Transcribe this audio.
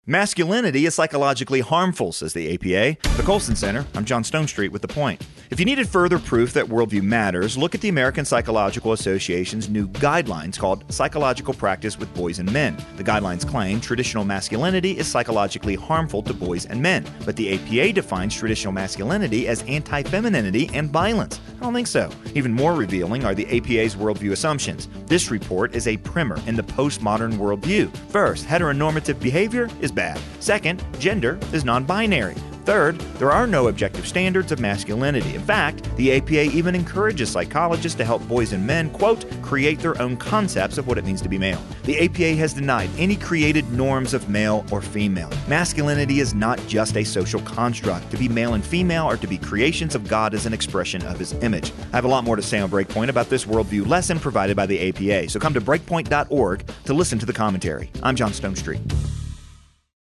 Masculinity is psychologically harmful, says the APA. The Colson Center, I'm John Stonestreet with The Point. If you needed further proof that worldview matters, look at the American Psychological Association's new guidelines called Psychological Practice with Boys and Men. The guidelines claim traditional masculinity is psychologically harmful to boys and men, but the APA defines traditional masculinity as anti-femininity and violence. I don't think so. Even more revealing are the APA's worldview assumptions. This report is a primer in the postmodern worldview. First, heteronormative behavior is bad. Second, gender is non-binary. Third, there are no objective standards of masculinity. In fact, the APA even encourages psychologists to help boys and men, quote, create their own concepts of what it means to be male. The APA has denied any created norms of male or female. Masculinity is not just a social construct. To be male and female are to be creations of God as an expression of His image. I have a lot more to say on Breakpoint about this worldview lesson provided by the APA, so come to Breakpoint.org to listen to the commentary. I'm John Stonestreet.